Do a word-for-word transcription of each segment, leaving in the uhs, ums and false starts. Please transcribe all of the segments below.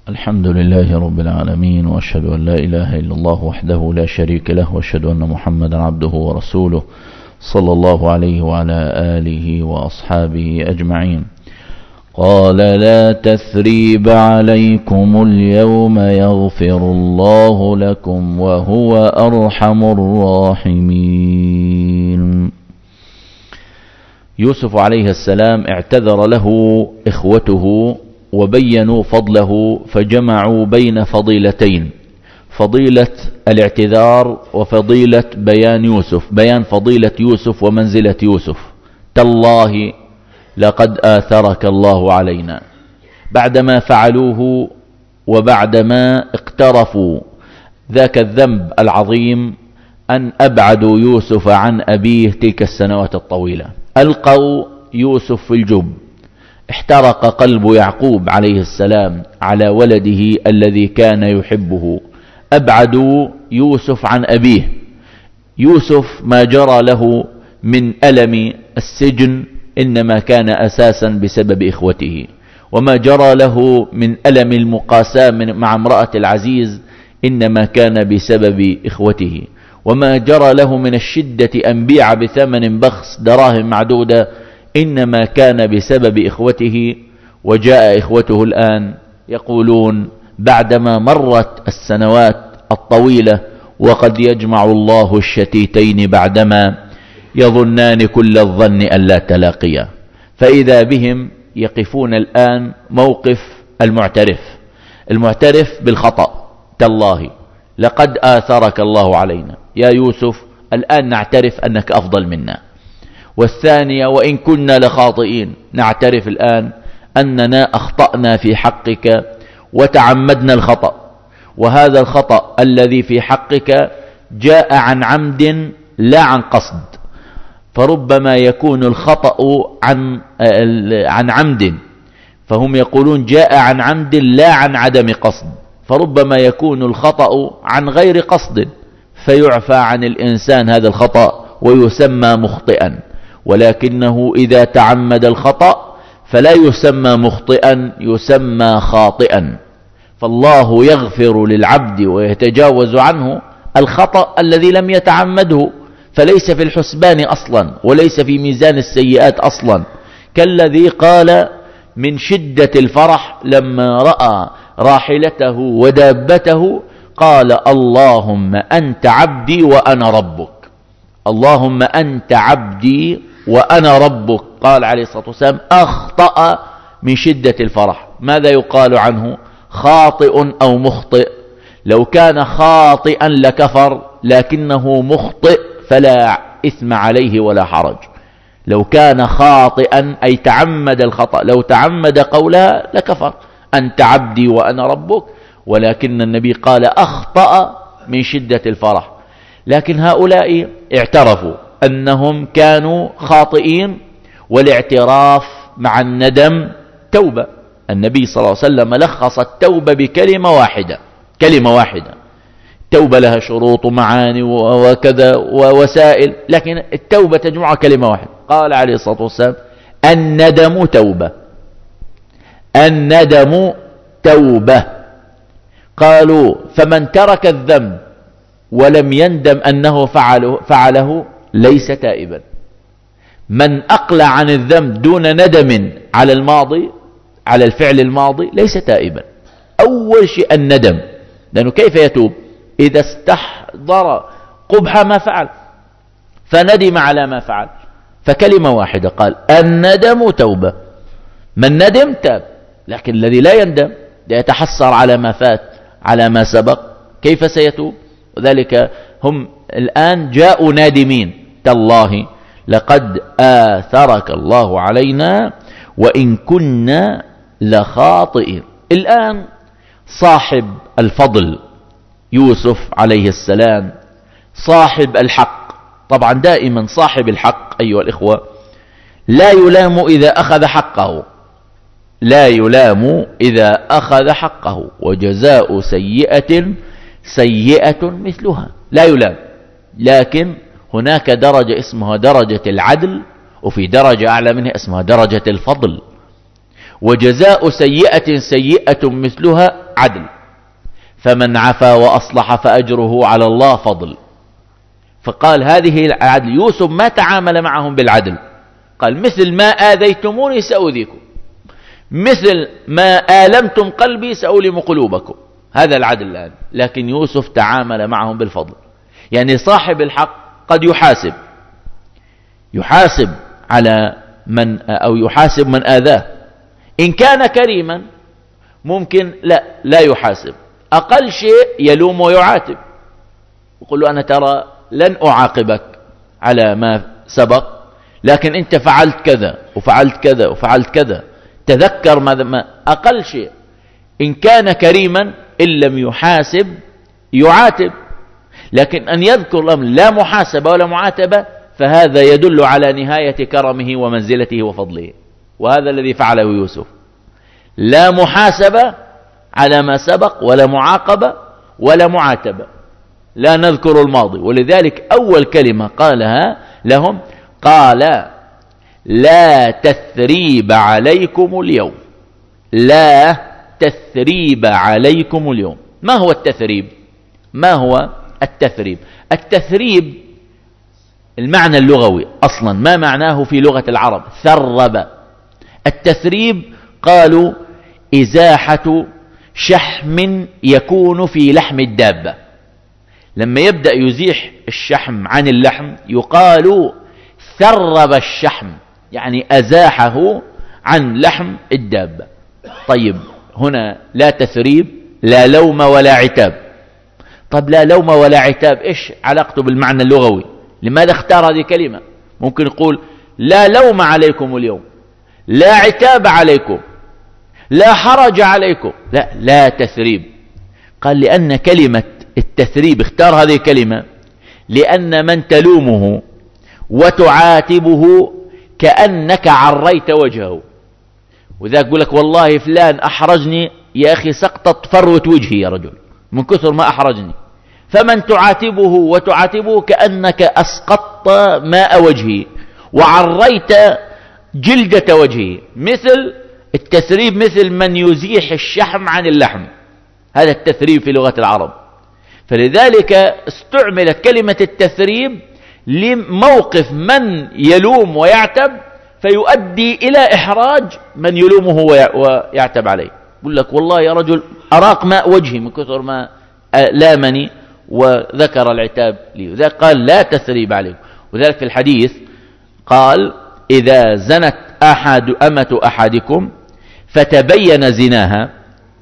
الحمد لله رب العالمين، وأشهد أن لا إله إلا الله وحده لا شريك له، وأشهد أن محمدا عبده ورسوله صلى الله عليه وعلى آله وأصحابه أجمعين. قال: لا تثريب عليكم اليوم يغفر الله لكم وهو أرحم الراحمين. يوسف عليه السلام اعتذر له إخوته وبينوا فضله، فجمعوا بين فضيلتين: فضيلة الاعتذار وفضيلة بيان يوسف، بيان فضيلة يوسف ومنزلة يوسف. تالله لقد آثرك الله علينا، بعدما فعلوه وبعدما اقترفوا ذاك الذنب العظيم أن أبعدوا يوسف عن أبيه تلك السنوات الطويلة. ألقوا يوسف في الجب، احترق قلب يعقوب عليه السلام على ولده الذي كان يحبه. أبعدوا يوسف عن أبيه. يوسف ما جرى له من ألم السجن إنما كان أساسا بسبب إخوته، وما جرى له من ألم المقاساة مع امرأة العزيز إنما كان بسبب إخوته، وما جرى له من الشدة أن بيع بثمن بخس دراهم معدودة إنما كان بسبب إخوته. وجاء إخوته الآن يقولون بعدما مرت السنوات الطويلة: وقد يجمع الله الشتيتين بعدما يظنان كل الظن أن لا تلاقيا. فإذا بهم يقفون الآن موقف المعترف، المعترف بالخطأ. تالله لقد آثرك الله علينا يا يوسف، الآن نعترف أنك أفضل منا. والثانية: وإن كنا لخاطئين، نعترف الآن أننا أخطأنا في حقك وتعمدنا الخطأ، وهذا الخطأ الذي في حقك جاء عن عمد لا عن قصد. فربما يكون الخطأ عن عن عمد، فهم يقولون جاء عن عمد لا عن عدم قصد، فربما يكون الخطأ عن غير قصد فيعفى عن الإنسان هذا الخطأ ويسمى مخطئا. ولكنه إذا تعمد الخطأ فلا يسمى مخطئا، يسمى خاطئا. فالله يغفر للعبد ويتجاوز عنه الخطأ الذي لم يتعمده، فليس في الحسبان أصلا وليس في ميزان السيئات أصلا. كالذي قال من شدة الفرح لما رأى راحلته ودابته قال: اللهم أنت عبدي وأنا ربك، اللهم أنت عبدي وأنا ربك. قال عليه الصلاة والسلام: أخطأ من شدة الفرح. ماذا يقال عنه؟ خاطئ أو مخطئ. لو كان خاطئا لكفر، لكنه مخطئ فلا إثم عليه ولا حرج. لو كان خاطئا أي تعمد الخطأ، لو تعمد قولها لكفر: أنت عبدي وأنا ربك. ولكن النبي قال أخطأ من شدة الفرح. لكن هؤلاء اعترفوا أنهم كانوا خاطئين، والاعتراف مع الندم توبة. النبي صلى الله عليه وسلم لخص التوبة بكلمة واحدة، كلمة واحدة. التوبة لها شروط ومعاني وكذا ووسائل، لكن التوبة تجمع كلمة واحدة. قال عليه الصلاة والسلام: الندم توبة، الندم توبة. قالوا: فمن ترك الذنب ولم يندم أنه فعله, فعله ليس تائبا. من أقلع عن الذنب دون ندم على الماضي، على الفعل الماضي، ليس تائبا. أول شيء الندم، لأنه كيف يتوب؟ إذا استحضر قبح ما فعل فندم على ما فعل. فكلمة واحدة قال: الندم توبة. من ندم تاب. لكن الذي لا يندم يتحسر على ما فات، على ما سبق، كيف سيتوب؟ وذلك هم الآن جاءوا نادمين: تالله لقد آثرك الله علينا وإن كنا لخاطئين. الآن صاحب الفضل يوسف عليه السلام، صاحب الحق. طبعا دائما صاحب الحق أيها الإخوة لا يلام إذا أخذ حقه، لا يلام إذا أخذ حقه. وجزاء سيئة سيئة مثلها، لا يلام. لكن هناك درجة اسمها درجة العدل، وفي درجة أعلى منها اسمها درجة الفضل. وجزاء سيئة سيئة مثلها عدل، فمن عفا وأصلح فأجره على الله فضل. فقال هذه العدل. يوسف ما تعامل معهم بالعدل، قال مثل ما آذيتموني سأؤذيكم، مثل ما آلمتم قلبي سأؤلم قلوبكم، هذا العدل الآن. لكن يوسف تعامل معهم بالفضل. يعني صاحب الحق قد يحاسب يحاسب على من أو يحاسب من آذاه. إن كان كريما ممكن لا لا يحاسب، أقل شيء يلوم ويعاتب، يقول له أنا ترى لن أعاقبك على ما سبق، لكن أنت فعلت كذا وفعلت كذا وفعلت كذا، تذكر ماذا ما أقل شيء. إن كان كريما إن لم يحاسب يعاتب، لكن أن يذكر الأمر لا محاسبة ولا معاتبة فهذا يدل على نهاية كرمه ومنزلته وفضله. وهذا الذي فعله يوسف، لا محاسبة على ما سبق ولا معاقبة ولا معاتبة، لا نذكر الماضي. ولذلك أول كلمة قالها لهم قال لا تثريب عليكم اليوم، لا تثريب عليكم اليوم. ما هو التثريب؟ ما هو التثريب؟ التثريب المعنى اللغوي أصلا ما معناه في لغة العرب؟ ثرب. التثريب قالوا إزاحة شحم يكون في لحم الدابة، لما يبدأ يزيح الشحم عن اللحم يقال ثرب الشحم، يعني أزاحه عن لحم الدابة. طيب هنا لا تثريب، لا لوم ولا عتاب. طب لا لوم ولا عتاب إيش علاقته بالمعنى اللغوي؟ لماذا اختار هذه كلمة؟ ممكن يقول لا لوم عليكم اليوم، لا عتاب عليكم، لا حرج عليكم، لا لا تثريب. قال لأن كلمة التثريب اختار هذه الكلمة لأن من تلومه وتعاتبه كأنك عريت وجهه. وذاك يقول لك والله فلان أحرجني، يا أخي سقطت فروة وجهي يا رجل من كثر ما أحرجني. فمن تعاتبه وتعاتبه كأنك أسقطت ماء وجهه وعريت جلدة وجهه. مثل التثريب مثل من يزيح الشحم عن اللحم، هذا التثريب في لغة العرب. فلذلك استعملت كلمة التثريب لموقف من يلوم ويعتب فيؤدي إلى إحراج من يلومه ويعتب عليه. يقول لك والله يا رجل أراق ماء وجهي من كثر ما لامني وذكر العتاب لي. وذلك قال لا تثريب عليكم. وذلك في الحديث قال إذا زنت أحد أمة أحدكم فتبين زناها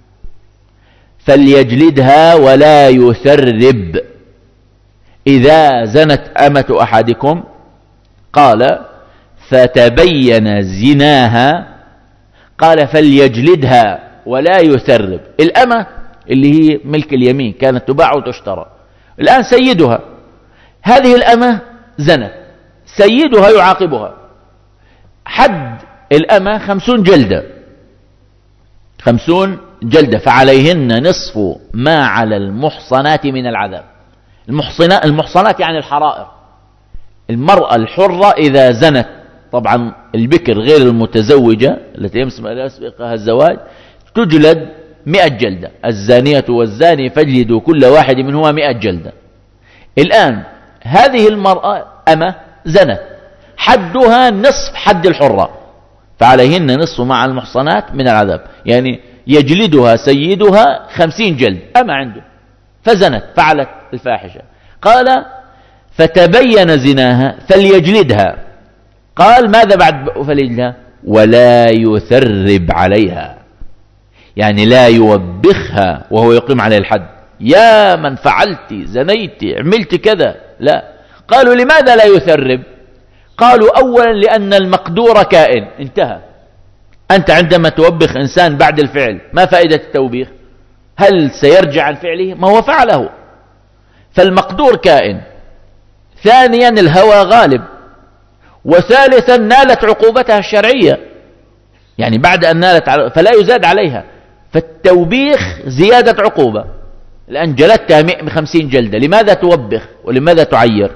فليجلدها ولا يثرب. إذا زنت أمة أحدكم قال فتبين زناها قال فليجلدها ولا يثرب. الأمة اللي هي ملك اليمين كانت تباع وتشترى، الآن سيدها، هذه الأمة زنت، سيدها يعاقبها. حد الأمة خمسون جلدة، خمسون جلدة، فعليهن نصف ما على المحصنات من العذاب. المحصنات, المحصنات يعني الحرائر. المرأة الحرة إذا زنت، طبعا البكر غير المتزوجة التي يسبقها الزواج، تجلد مئة جلدة. الزانية والزاني فاجلدوا كل واحد منهما مئة جلدة. الآن هذه المرأة أمة زنت، حدها نصف حد الحرة، فعليهن نصف مع المحصنات من العذاب، يعني يجلدها سيدها خمسين جلد. أما عنده فزنت فعلت الفاحشة، قال فتبين زناها فليجلدها. قال ماذا بعد فليجلدها؟ ولا يثرب عليها، يعني لا يوبخها وهو يقيم عليه الحد. يا من فعلت زنيت عملت كذا، لا. قالوا لماذا لا يثرب؟ قالوا أولا لأن المقدور كائن، انتهى. أنت عندما توبخ إنسان بعد الفعل ما فائدة التوبيخ؟ هل سيرجع عن فعله؟ ما هو فعله. فالمقدور كائن. ثانيا الهوى غالب. وثالثا نالت عقوبتها الشرعية، يعني بعد أن نالت فلا يزاد عليها. فالتوبيخ زيادة عقوبة. الآن جلدتها مئة وخمسين جلدة، لماذا توبخ ولماذا تعير؟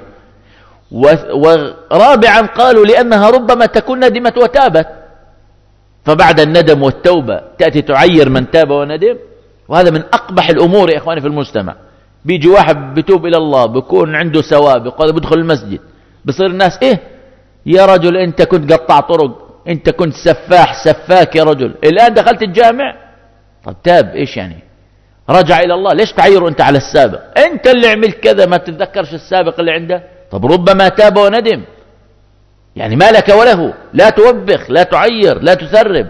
ورابعا قالوا لأنها ربما تكون ندمت وتابت، فبعد الندم والتوبة تأتي تعير من تاب وندم. وهذا من أقبح الأمور يا إخواني في المجتمع. بيجي واحد بيتوب إلى الله، بيكون عنده سوابق، بيدخل المسجد، بصير الناس إيه يا رجل أنت كنت قطع طرق، أنت كنت سفاح سفاك يا رجل، الآن دخلت الجامع. طب تاب إيش يعني؟ رجع إلى الله، ليش تعير أنت على السابق؟ أنت اللي عملت كذا، ما تتذكرش السابق اللي عنده؟ طب ربما تاب وندم، يعني ما لك وله. لا توبخ، لا تعير، لا تسرب.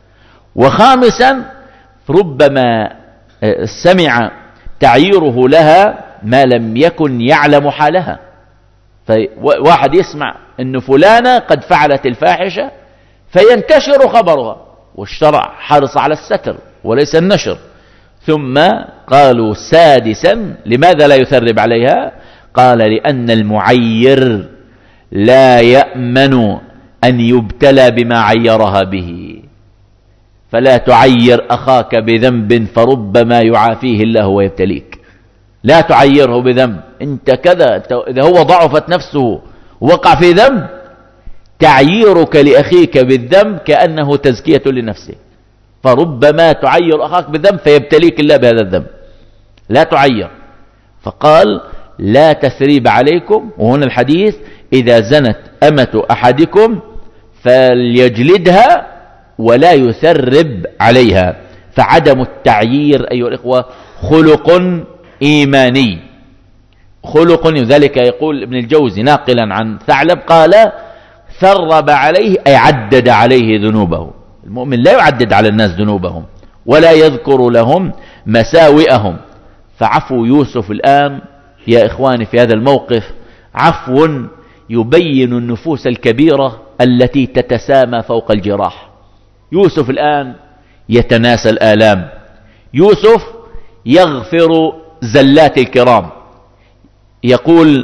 وخامسا ربما سمع تعييره لها ما لم يكن يعلم حالها. فواحد يسمع أن فلانة قد فعلت الفاحشة فينتشر خبرها، والشرع حرص على الستر وليس النشر. ثم قالوا سادسا لماذا لا يثرب عليها؟ قال لأن المعير لا يأمن أن يبتلى بما عيرها به، فلا تعير أخاك بذنب فربما يعافيه الله ويبتليك. لا تعيره بذنب، انت كذا، إذا هو ضعفت نفسه ووقع في ذنب، تعييرك لأخيك بالذنب كأنه تزكية لنفسه، فربما تعير أخاك بذنب فيبتليك الله بهذا الذنب. لا تعير. فقال لا تثريب عليكم. وهنا الحديث إذا زنت أمة أحدكم فليجلدها ولا يثرب عليها. فعدم التعيير أيها الإخوة خلق إيماني، خلق. ذلك يقول ابن الجوزي ناقلا عن ثعلب قال ثرب عليه أي عدد عليه ذنوبه. المؤمن لا يعدد على الناس ذنوبهم ولا يذكر لهم مساوئهم. فعفو يوسف الآن يا إخواني في هذا الموقف عفو يبين النفوس الكبيرة التي تتسامى فوق الجراح. يوسف الآن يتناسى الآلام، يوسف يغفر زلات الكرام. يقول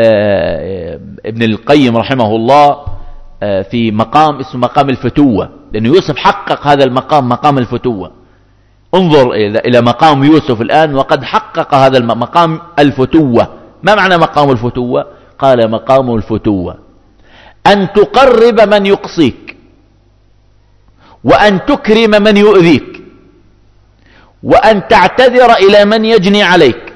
ابن القيم رحمه الله في مقام اسمه مقام الفتوة، لأن يوسف حقق هذا المقام، مقام الفتوة. انظر إلى مقام يوسف الآن وقد حقق هذا المقام الفتوة. ما معنى مقام الفتوة؟ قال مقام الفتوة أن تقرب من يقصيك، وأن تكرم من يؤذيك، وأن تعتذر إلى من يجني عليك،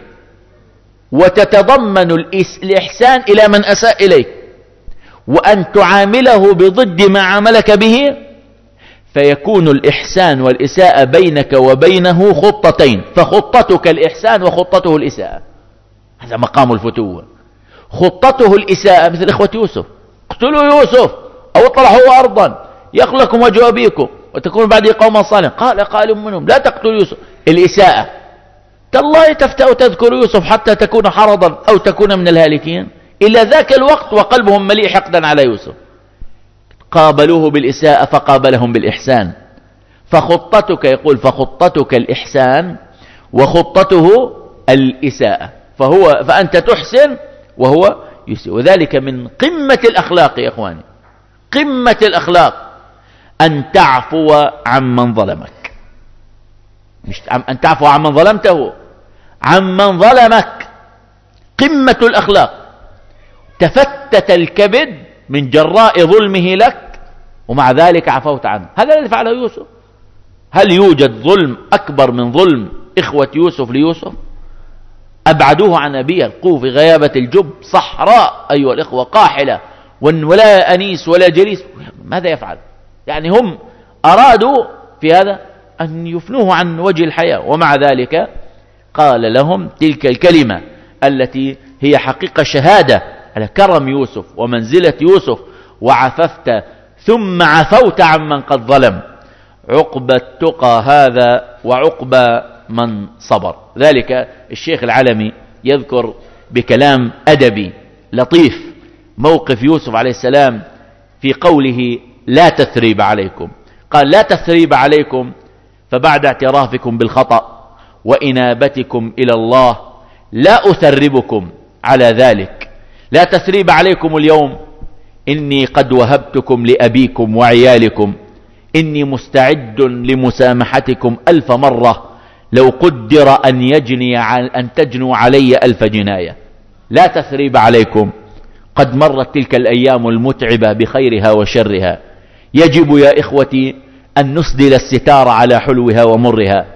وتتضمن الإحسان إلى من أساء إليك، وأن تعامله بضد ما عاملك به، فيكون الإحسان والإساءة بينك وبينه خطتين، فخطتك الإحسان وخطته الإساءة. هذا مقام الفتوة. خطته الإساءة مثل إخوة يوسف، اقتلوا يوسف أو اطرحوه أرضا يخل لكم وجه أبيكم وتكونوا بعد قوما صالحين. قال قائل منهم لا تقتلوا يوسف. الإساءة تالله تفتأ تذكر يوسف حتى تكون حرضا أو تكون من الهالكين. إلى ذاك الوقت وقلبهم مليء حقدا على يوسف، قابلوه بالإساءة فقابلهم بالإحسان. فخطتك يقول فخطتك الإحسان وخطته الإساءة، فهو فأنت تحسن وهو يسيء. وذلك من قمة الأخلاق يا إخواني، قمة الأخلاق أن تعفو عمن ظلمك، مش أن تعفو عمن ظلمته، عمن ظلمك. قمة الأخلاق. تفتت الكبد من جراء ظلمه لك ومع ذلك عفوت عنه. هذا الذي فعله يوسف. هل يوجد ظلم أكبر من ظلم إخوة يوسف ليوسف؟ أبعدوه عن أبيه، القوه في غيابة الجب، صحراء أيها الإخوة قاحلة، ولا أنيس ولا جليس. ماذا يفعل؟ يعني هم أرادوا في هذا أن يفنوه عن وجه الحياة، ومع ذلك قال لهم تلك الكلمة التي هي حقيقة شهادة على كرم يوسف ومنزلة يوسف: وعففت ثم عفوت عمن قد ظلم، عقبى التقى هذا وعقبى من صبر. ذلك الشيخ العلمي يذكر بكلام أدبي لطيف موقف يوسف عليه السلام في قوله لا تثريب عليكم. قال لا تثريب عليكم، فبعد اعترافكم بالخطأ وإنابتكم إلى الله لا أثربكم على ذلك. لا تثريب عليكم اليوم، إني قد وهبتكم لأبيكم وعيالكم، إني مستعد لمسامحتكم ألف مرة لو قدر أن يجني أن تجنوا علي ألف جناية. لا تثريب عليكم، قد مرت تلك الأيام المتعبة بخيرها وشرها. يجب يا إخوتي أن نسدل الستار على حلوها ومرها.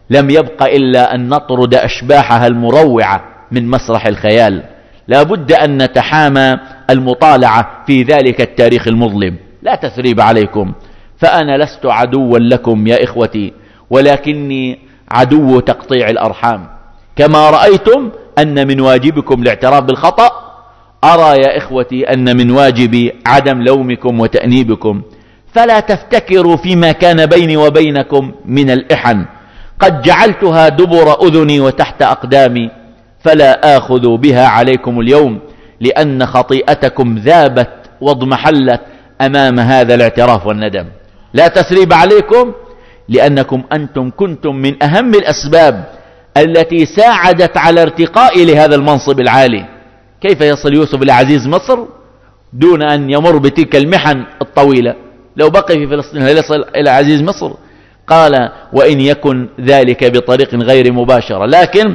لم يبق إلا أن نطرد أشباحها المروعة من مسرح الخيال. لا بد أن نتحامى المطالعة في ذلك التاريخ المظلم. لا تثريب عليكم، فأنا لست عدوا لكم يا إخوتي، ولكني عدو تقطيع الأرحام. كما رأيتم أن من واجبكم الاعتراف بالخطأ، أرى يا إخوتي أن من واجبي عدم لومكم وتأنيبكم. فلا تفتكروا فيما كان بيني وبينكم من الإحن، قد جعلتها دبر أذني وتحت أقدامي، فلا آخذ بها عليكم اليوم، لأن خطيئتكم ذابت واضمحلت أمام هذا الاعتراف والندم. لا تثريب عليكم، لأنكم أنتم كنتم من أهم الأسباب التي ساعدت على ارتقائي لهذا المنصب العالي. كيف يصل يوسف إلى عزيز مصر دون أن يمر بتلك المحن الطويلة؟ لو بقي في فلسطين هل يصل إلى عزيز مصر؟ قال: وإن يكن ذلك بطريق غير مباشرة، لكن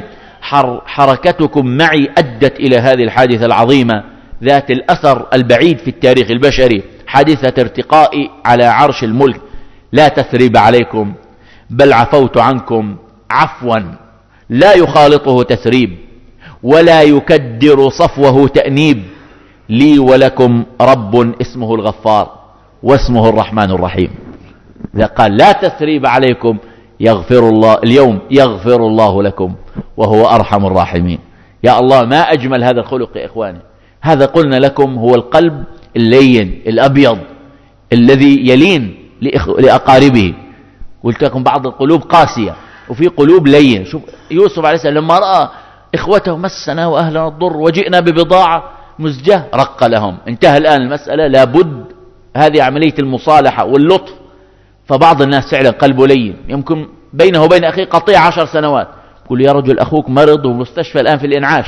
حركتكم معي أدت إلى هذه الحادثة العظيمة ذات الأثر البعيد في التاريخ البشري، حادثة ارتقائي على عرش الملك. لا تثريب عليكم، بل عفوت عنكم عفوا لا يخالطه تثريب ولا يكدر صفوه تأنيب. لي ولكم رب اسمه الغفار واسمه الرحمن الرحيم. إذا قال لا تثريب عليكم يغفر الله اليوم يغفر الله لكم وهو أرحم الراحمين. يا الله، ما أجمل هذا الخلق يا إخواني. هذا قلنا لكم هو القلب اللين الأبيض الذي يلين لأقاربه. قلت لكم بعض القلوب قاسية وفي قلوب لين. شوف يوسف عليه السلام لما رأى إخوته: مسنا وأهلنا الضر وجئنا ببضاعة مزجة، رق لهم. انتهى الآن المسألة، لابد هذه عملية المصالحة واللطف. فبعض الناس فعلا قلبه لين، يمكن بينه وبين أخيه قطيع عشر سنوات، يقول: يا رجل أخوك مرض ومستشفى الآن في الإنعاش.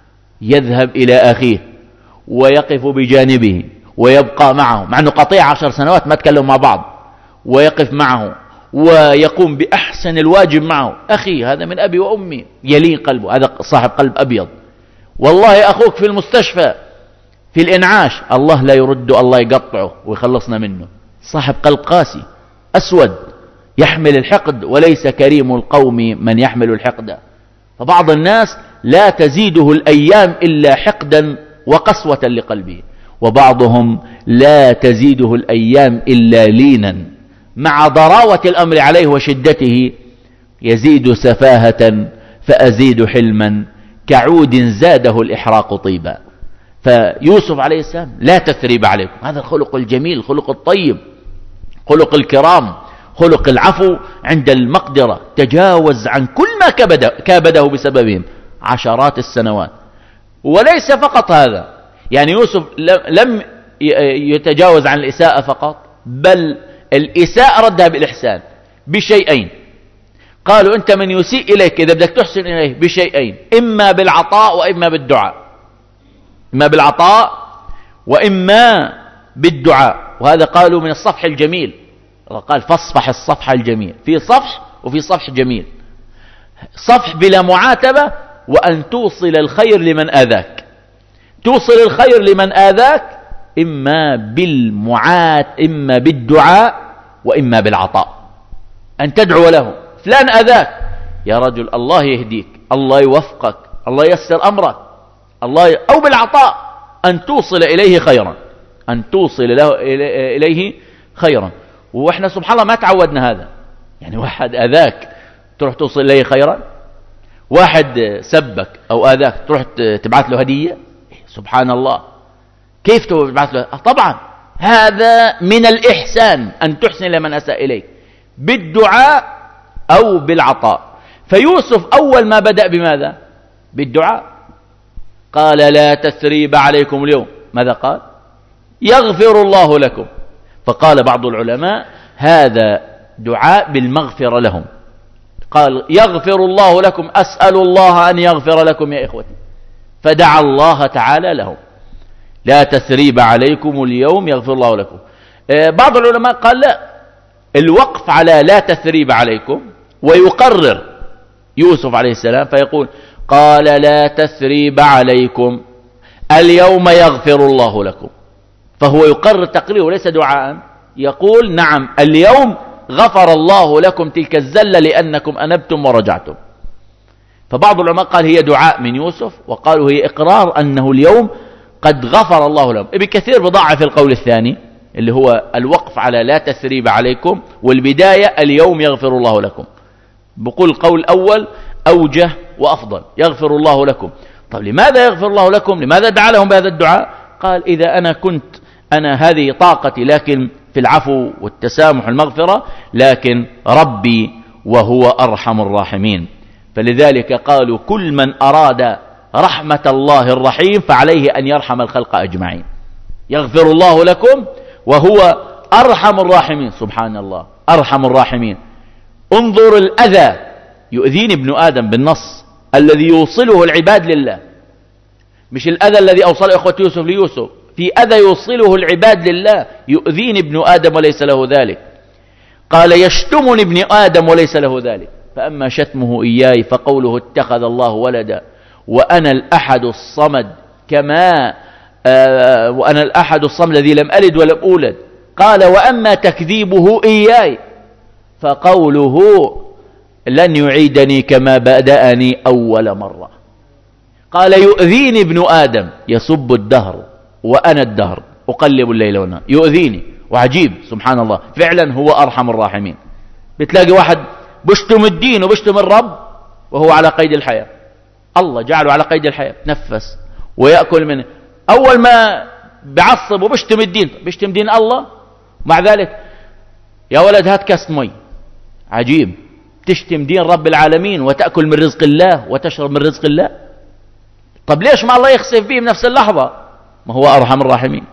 يذهب إلى أخيه ويقف بجانبه ويبقى معه، مع أنه قطيع عشر سنوات ما تكلموا مع بعض، ويقف معه ويقوم بأحسن الواجب معه. أخي هذا من أبي وأمي، يلين قلبه، هذا صاحب قلب أبيض. والله أخوك في المستشفى في الإنعاش، الله لا يرد، الله يقطعه ويخلصنا منه. صاحب قلب قاسي أسود يحمل الحقد، وليس كريم القوم من يحمل الحقد. فبعض الناس لا تزيده الأيام إلا حقدا وقسوة لقلبه، وبعضهم لا تزيده الأيام إلا لينا، مع ضراوة الأمر عليه وشدته يزيد سفاهة فأزيد حلما، كعود زاده الإحراق طيبا. فيوسف عليه السلام لا تثريب عليكم، هذا الخلق الجميل، الخلق الطيب، خلق الكرام، خلق العفو عند المقدرة. تجاوز عن كل ما كبده, كابده بسببهم عشرات السنوات. وليس فقط هذا، يعني يوسف لم يتجاوز عن الإساءة فقط، بل الإساءة ردها بالإحسان بشيئين. قالوا: أنت من يسيء إليك إذا بدك تحسن إليه بشيئين: إما بالعطاء وإما بالدعاء. إما بالعطاء وإما بالدعاء. وهذا قالوا من الصفح الجميل. قال: فاصفح الصفح الجميل. في صفح وفي صفح جميل. صفح بلا معاتبة، وأن توصل الخير لمن آذاك. توصل الخير لمن آذاك إما بالمعات إما بالدعاء وإما بالعطاء. أن تدعو له: فلان آذاك يا رجل، الله يهديك، الله يوفقك، الله ييسر أمرك، الله ي... أو بالعطاء أن توصل إليه خيرا، أن توصل له إليه خيرا. وإحنا سبحان الله ما تعودنا هذا. يعني واحد آذاك تروح توصل إليه خيرا، واحد سبك أو آذاك تروح تبعث له هدية. سبحان الله، كيف تبعث له؟ طبعا هذا من الإحسان أن تحسن لمن أساء إليك بالدعاء أو بالعطاء. فيوسف أول ما بدأ بماذا؟ بالدعاء. قال: لا تثريب عليكم اليوم. ماذا قال؟ يغفر الله لكم. فقال بعض العلماء: هذا دعاء بالمغفرة لهم. قال: يغفر الله لكم، أسأل الله أن يغفر لكم يا إخوتي. فدعا الله تعالى لهم: لا تثريب عليكم اليوم يغفر الله لكم. بعض العلماء قال: لا، الوقف على لا تثريب عليكم، ويقرر يوسف عليه السلام فيقول: قال: لا تثريب عليكم اليوم يغفر الله لكم. فهو يقرر تقريره وليس دعاء. يقول: نعم اليوم غفر الله لكم تلك الزلة لأنكم أنبتم ورجعتم. فبعض العلماء قال هي دعاء من يوسف، وقالوا هي إقرار أنه اليوم قد غفر الله لهم. ابن كثير بضعف القول الثاني اللي هو الوقف على لا تثريب عليكم، والبداية اليوم يغفر الله لكم. بقول القول الأول أوجه وأفضل، يغفر الله لكم. طب لماذا يغفر الله لكم؟ لماذا دعا لهم بهذا الدعاء؟ قال إذا أنا كنت أنا هذه طاقتي لكن في العفو والتسامح والمغفرة، لكن ربي وهو أرحم الراحمين. فلذلك قالوا كل من أراد رحمة الله الرحيم فعليه أن يرحم الخلق أجمعين. يغفر الله لكم وهو أرحم الراحمين. سبحان الله، أرحم الراحمين. انظر الأذى يؤذيني ابن آدم بالنص الذي يوصله العباد لله، مش الأذى الذي أوصله إخوة يوسف ليوسف، في أذى يوصله العباد لله. يؤذيني ابن آدم وليس له ذلك. قال يشتمني ابن آدم وليس له ذلك، فأما شتمه إياي فقوله اتخذ الله ولدا وأنا الأحد الصمد كما آه وأنا الأحد الصمد الذي لم ألد ولم أولد. قال وأما تكذيبه إياي فقوله لن يعيدني كما بدأني أول مرة. قال يؤذيني ابن آدم يسب الدهر وأنا الدهر أقلب الليل والنهار. يؤذيني، وعجيب سبحان الله، فعلا هو أرحم الراحمين. بتلاقي واحد بشتم الدين وبشتم الرب وهو على قيد الحياة، الله جعله على قيد الحياة، نفس ويأكل منه. أول ما بعصب وبشتم الدين، بشتم دين الله، مع ذلك يا ولد هات كاس مي. عجيب، تشتم دين رب العالمين وتأكل من رزق الله وتشرب من رزق الله. طب ليش ما الله يخسف فيه بنفس اللحظة؟ ما هو أرحم الراحمين،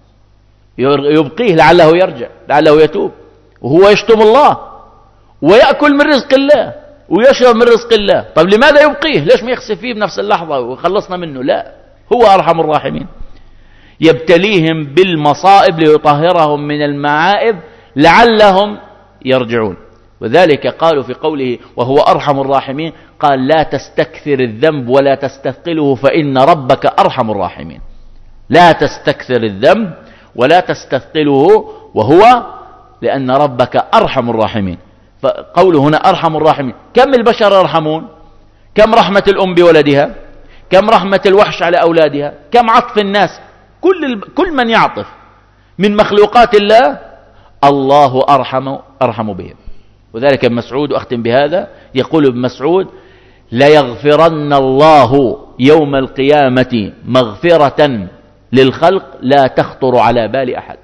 يبقيه لعله يرجع، لعله يتوب، وهو يشتم الله ويأكل من رزق الله ويشرب من رزق الله. طب لماذا يبقيه؟ ليش ما يخسف فيه بنفس اللحظة ويخلصنا منه؟ لا، هو أرحم الراحمين. يبتليهم بالمصائب ليطهرهم من المعائب لعلهم يرجعون. وذلك قالوا في قوله وهو أرحم الراحمين، قال لا تستكثر الذنب ولا تستثقله فإن ربك أرحم الراحمين. لا تستكثر الذنب ولا تستثقله، وهو لأن ربك أرحم الراحمين. فقوله هنا أرحم الراحمين. كم البشر يرحمون؟ كم رحمة الأم بولدها؟ كم رحمة الوحش على أولادها؟ كم عطف الناس؟ كل, ال... كل من يعطف من مخلوقات الله الله أرحم أرحم بهم. وذلك ابن مسعود، وأختم بهذا، يقول ابن مسعود ليغفرن الله يوم القيامة مغفرة للخلق لا تخطر على بال أحد.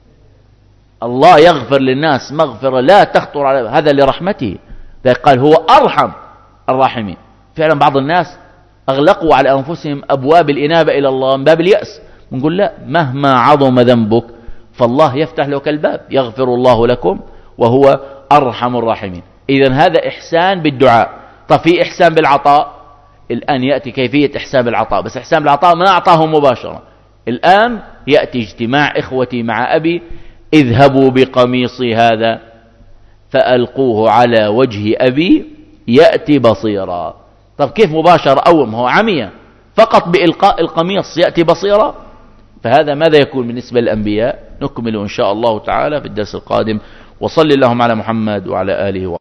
الله يغفر للناس مغفرة لا تخطر على بال، هذا لرحمته. ذلك قال هو أرحم الراحمين. فعلا بعض الناس أغلقوا على أنفسهم أبواب الإنابة إلى الله من باب اليأس. ونقول لا، مهما عظم ذنبك فالله يفتح لك الباب، يغفر الله لكم وهو أرحم الراحمين. إذن هذا إحسان بالدعاء. طب في إحسان بالعطاء، الآن يأتي كيفية إحسان بالعطاء، بس إحسان بالعطاء ما أعطاه مباشرة. الآن يأتي اجتماع إخوتي مع أبي، اذهبوا بقميصي هذا فألقوه على وجه أبي يأتي بصيرا. طب كيف مباشرة؟ أول ما هو عمية، فقط بإلقاء القميص يأتي بصيرا. فهذا ماذا يكون بالنسبة للأنبياء؟ نكمل إن شاء الله تعالى في الدرس القادم. وصل اللهم على محمد وعلى آله وصحبه.